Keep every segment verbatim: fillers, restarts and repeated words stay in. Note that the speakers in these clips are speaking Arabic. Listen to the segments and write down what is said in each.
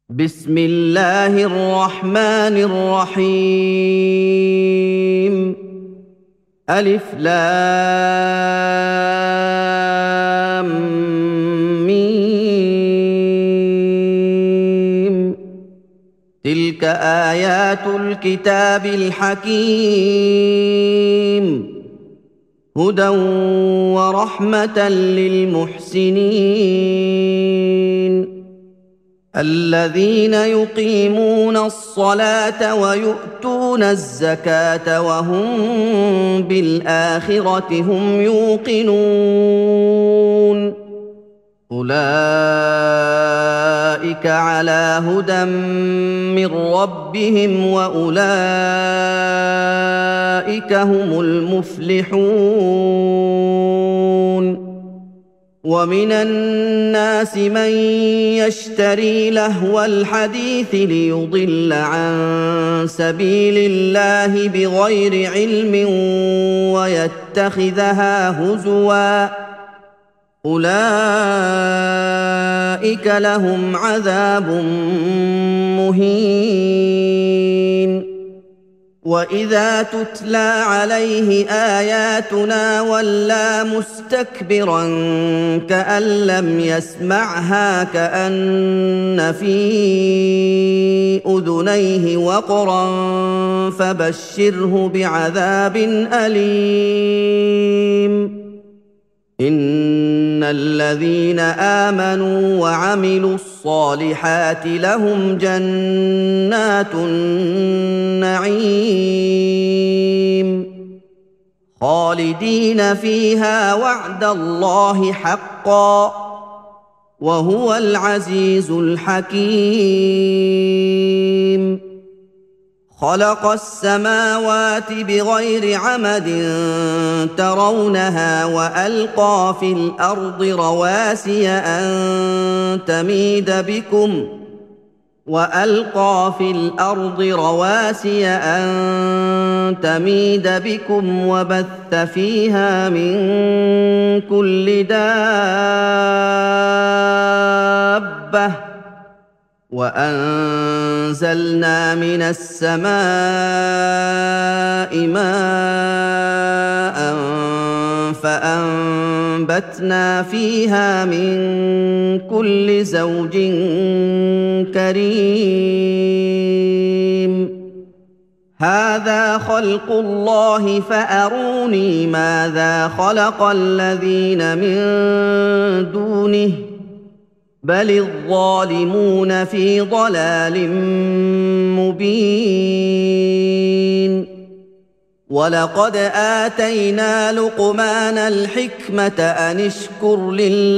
بسم الله الرحمن الرحيم. ألف لام ميم. تلك آيات الكتاب الحكيم، هدى ورحمة للمحسنين الذين يقيمون الصلاة ويؤتون الزكاة وهم بالآخرة هم يوقنون. أولئك على هدى من ربهم وأولئك هم المفلحون. ومن الناس من يشتري لهو الحديث ليضل عن سبيل الله بغير علم ويتخذها هزوا، أولئك لهم عذاب مهين. وإذا تتلى عليه آياتنا ولى مستكبرا كأن لم يسمعها كأن في أذنيه وقرا فبشره بعذاب أليم. إن الذين آمنوا وعملوا الصالحات لهم جنات النعيم خالدين فيها وعد الله حقا، وهو العزيز الحكيم. خلق السماوات بغير عمد ترونها وألقى في الأرض رواسي أن تميد بكم وألقى في الأرض رواسي أن تميد بكم وبث فيها من كل دابة وأنزلنا من السماء ماء فأنبتنا فيها من كل زوج كريم. هذا خلق الله فأروني ماذا خلق الذين من دونه بل الظالمون في ضلال مبين. ولقد آتينا لقمان الحكمة أن اشكر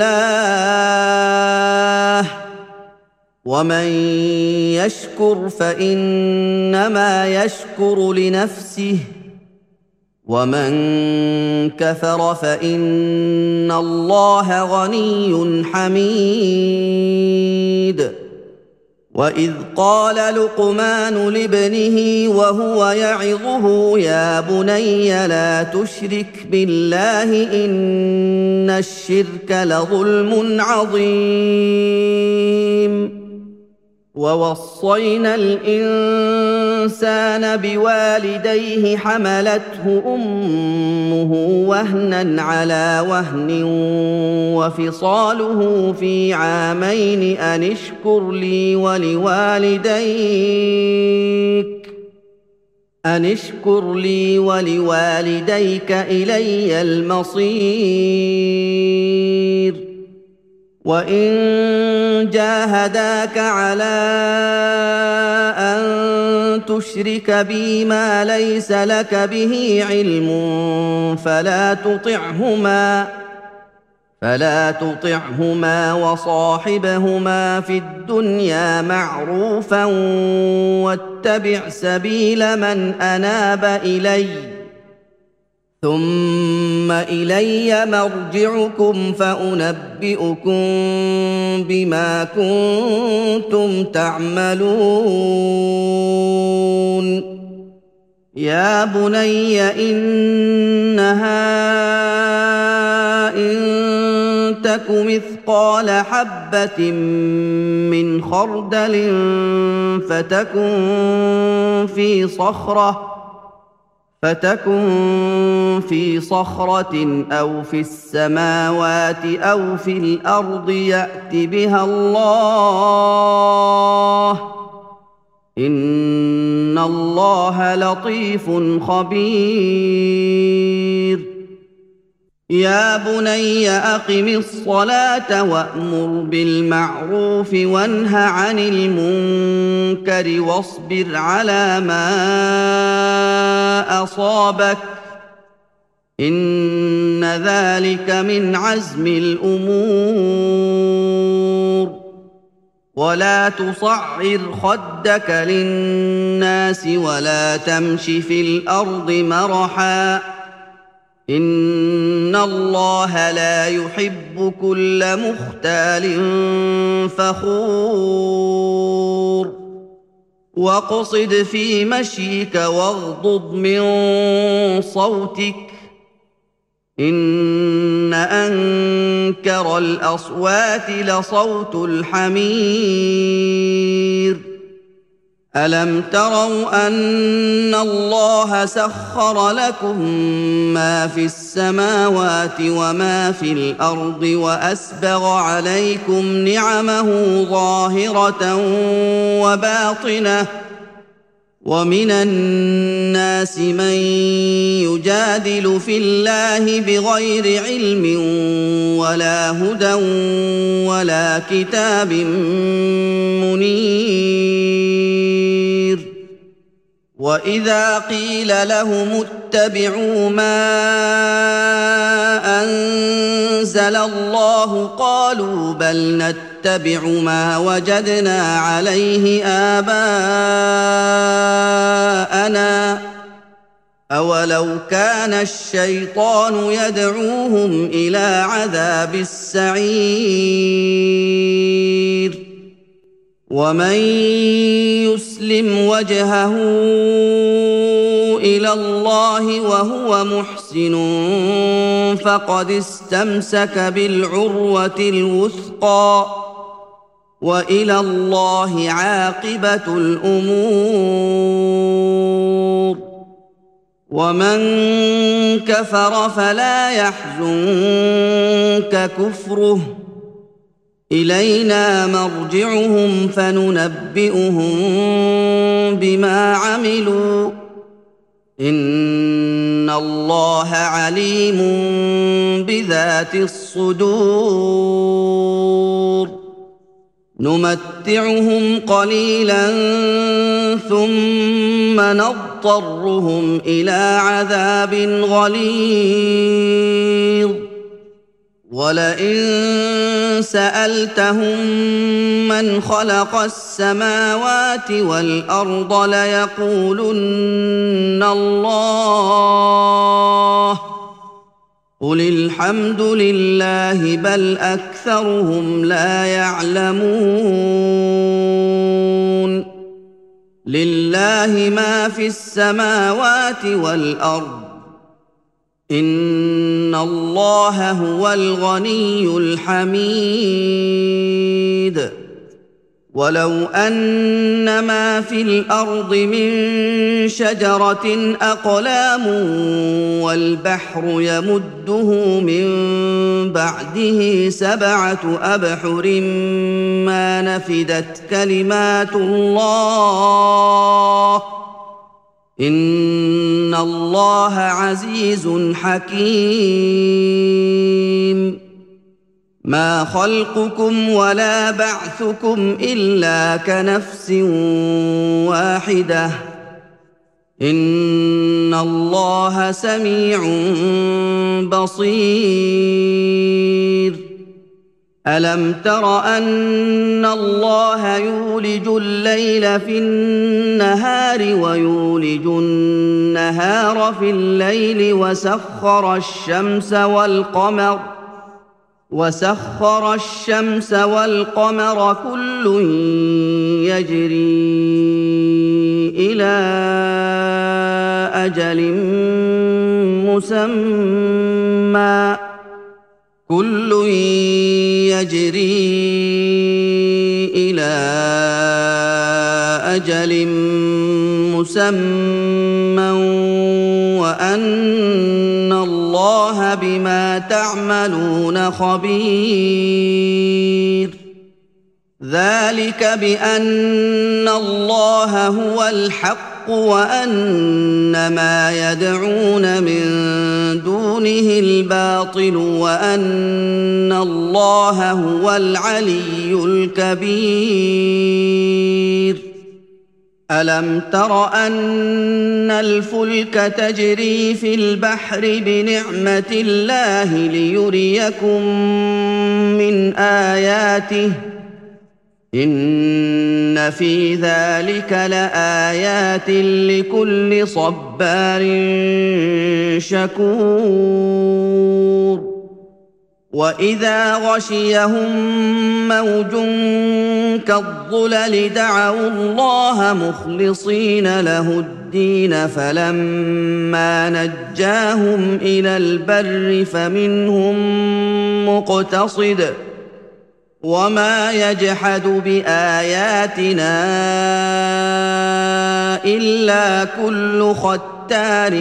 لله ومن يشكر فإنما يشكر لنفسه ومن كفر فإن الله غني حميد. وإذ قال لقمان لابنه وهو يعظه يا بني لا تشرك بالله إن الشرك لظلم عظيم. ووصينا الإنسان بوالديه حملته أمه وهنا على وهن وفصاله في عامين أن اشكر لي ولوالديك أن اشكر لي ولوالديك إلي المصير. وإن جاهداك على أن تشرك بي ما ليس لك به علم فلا تطعهما فلا تطعهما وصاحبهما في الدنيا معروفا واتبع سبيل من أناب إليّ ثم إلي مرجعكم فأنبئكم بما كنتم تعملون. يا بني إنها إن تك مثقال حبة من خردل فتكن في صخرة فتكن في صخرة أو في السماوات أو في الأرض يأت بها الله إن الله لطيف خبير يا بني أقم الصلاة وأمر بالمعروف وانه عن المنكر واصبر على ما أصابك إن ذلك من عزم الأمور ولا تصعر خدك للناس ولا تمش في الأرض مرحا إن الله لا يحب كل مختال فخور واقصد في مشيك واغضض من صوتك إن أنكر الأصوات لصوت الحمير ألم تروا أن الله سخر لكم ما في السماوات وما في الأرض وأسبغ عليكم نعمه ظاهرة وباطنة ومن الناس من يجادل في الله بغير علم ولا هدى ولا كتاب منير وإذا قيل لهم اتبعوا ما أنزل الله قالوا بل نتبع ما وجدنا عليه آباءنا أولو كان الشيطان يدعوهم إلى عذاب السعير ومن يسلم وجهه إلى الله وهو محسن فقد استمسك بالعروة الوثقى وإلى الله عاقبة الأمور ومن كفر فلا يحزنك كفره إلينا مرجعهم فننبئهم بما عملوا إن الله عليم بذات الصدور نمتعهم قليلا ثم نضطرهم إلى عذاب غليظ ولئن سألتهم من خلق السماوات والأرض ليقولن الله قل الحمد لله بل أكثرهم لا يعلمون لله ما في السماوات والأرض إن الله هو الغني الحميد ولو أن ما في الأرض من شجرة أقلام والبحر يمده من بعده سبعة أبحر ما نفدت كلمات الله إن الله عزيز حكيم ما خلقكم ولا بعثكم إلا كنفس واحدة إن الله سميع بصير ألم تر أن الله يولج الليل في النهار ويولج النهار في الليل وسخر الشمس والقمر وسخر الشمس والقمر كل يجري إلى أجل مسمى كل تجري إلى أجل مسمى وأن الله بما تعملون خبير ذلك بأن الله هو الحق وأن ما يدعون من دونه الباطل وأن الله هو العلي الكبير ألم تر أن الفلك تجري في البحر بنعمة الله ليريكم من آياته إن في ذلك لآيات لكل صبار شكور وإذا غشيهم موج كالظلل دعوا الله مخلصين له الدين فلما نجاهم إلى البر فمنهم مقتصد وما يجحد بآياتنا إلا كل ختار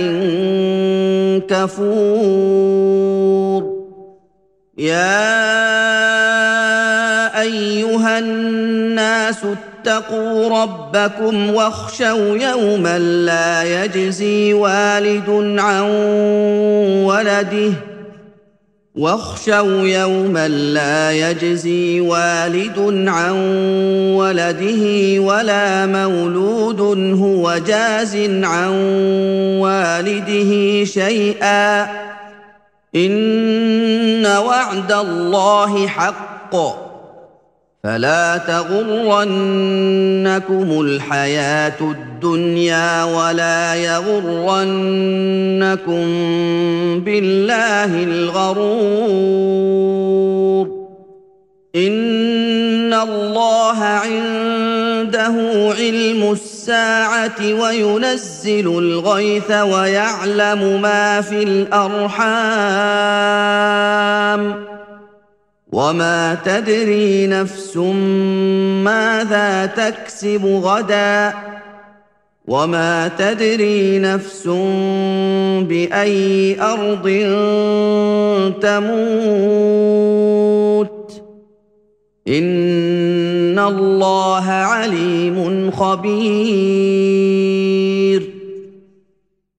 كفور يا أيها الناس اتقوا ربكم واخشوا يوما لا يجزي والد عن ولده واخشوا يوما لا يجزي والد عن ولده ولا مولود هو جاز عن والده شيئا إن وعد الله حق فلا تغرنكم الحياة الدنيا ولا يغرنكم بالله الغرور إن الله عنده علم الساعة وينزل الغيث ويعلم ما في الأرحام وما تدري نفس ماذا تكسب غدا وما تدري نفس بأي أرض تموت إن الله عليم خبير